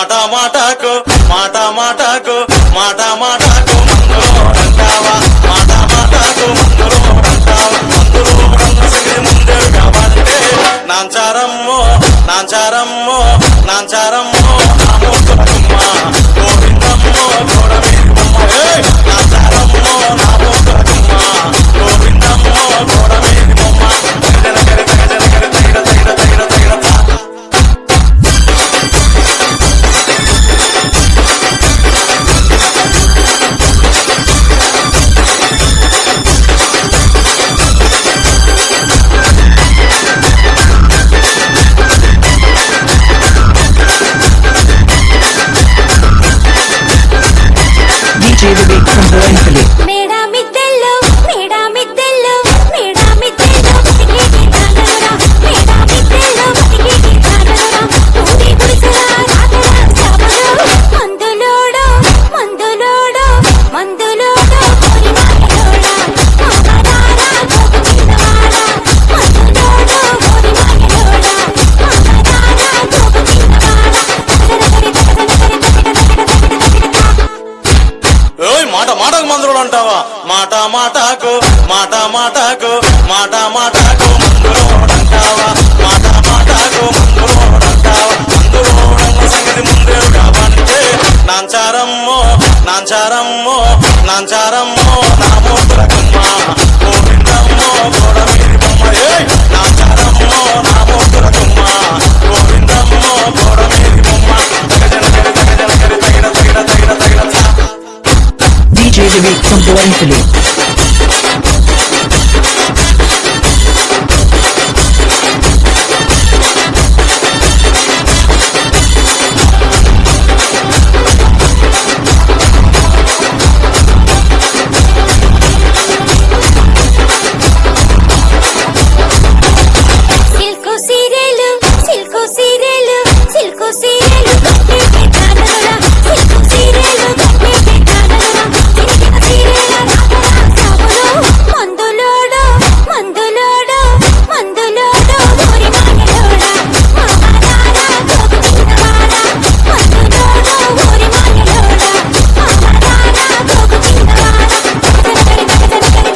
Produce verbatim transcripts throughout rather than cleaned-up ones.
మాట మాటకు మాట మాటకు మాట మాటకు మందులోడంటావా మాట మాటకు మందులోడంటావా మందులోడన్న సిరి ముందే కావాలంటే నాంచారమ్మో నాంచారమ్మో నాంచారమ్మో నా మూతులమ్మ గోవిందమ్మో గోడమేమో నాంచారమ్మో నా మూతులమ్మ గోవిందమ్మో గోడమేమో జన గరి జన గరి తైర తైర తైర తైర D J Vivek from Boinpally. మేడా మిద్దెల్లో మేడా మిద్దెల్లో మేడా మిద్దెల్లో బతికేటి జానరా మేడా మిద్దెల్లో బతికేటి జానరా ఊరి గుడిసెల రాగరా సాబరు మందులోడో మందులోడో మందులోడో కోరి మాయలోడా మగదారా గోపు చిన్నవాడా మందులోడో కోరి మాయలోడా మగదారా గోపు చిన్నవాడా తగదగరి తగదగరి ఓయ్ మాట మాటకు మందులు అంటావా మాట మాటకు మాట మాటకు మాట మాటకు మందులోడంటావా మాట మాటకు మందులోడంటావా మందులోడన్న సంగతి ముందే కావాలంటే నాంచారమ్మో నాంచారమ్మో నాంచారమ్మో నా మూతులకమ్మ గోవిందమ్మో గోడమేమో నాంచారమ్మో నా మూతులకమ్మ గోవిందమ్మో గోడమేమో జన గరి జన గరి తైర తైర తైర తైర D J Vivek from Boinpally. Silk సీరియలు సిల్కు సీరియలు సిల్కు సీరియలు కట్టేటి జానరా సిల్కు సీరియలు కట్టేటి జానరా సిల్కిన సీరియల రాగరా సాబరు మందులోడో మందులోడో మందులోడో కోరి మాయలోడా మగదారా గోపు చిన్నవాడా మందులోడో కోరి మాయలోడా మగదారా గోపు చిన్నవాడా తగదగరి తగదగరి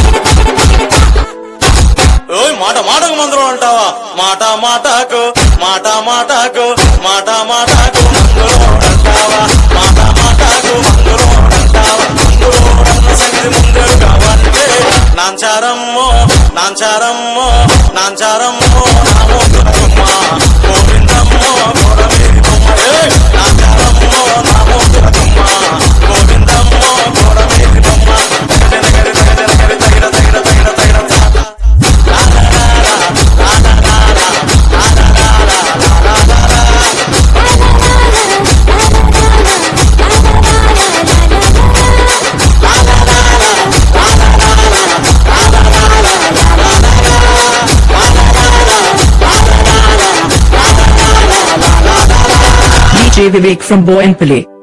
ఓయ్ మాట మాటకు మందులు అంటావా మాట మాటకు మాట మాటకు మాట మాటకు మందులోడంటావా మాట మాటకు మందులోడంటావా మందులోడన్న సంగతి ముందే కావాలంటే నాంచారమ్మో నాంచారమ్మో నాంచారమ్మో నా మూతులమ్మ గోవిందమ్మో గోడమేమో నాంచారమ్మో నా మూతులమ్మ గోవిందమ్మో గోడమేమో జన గరి జన గరి తైర తైర తైర తైర D J Vivek from Boinpally.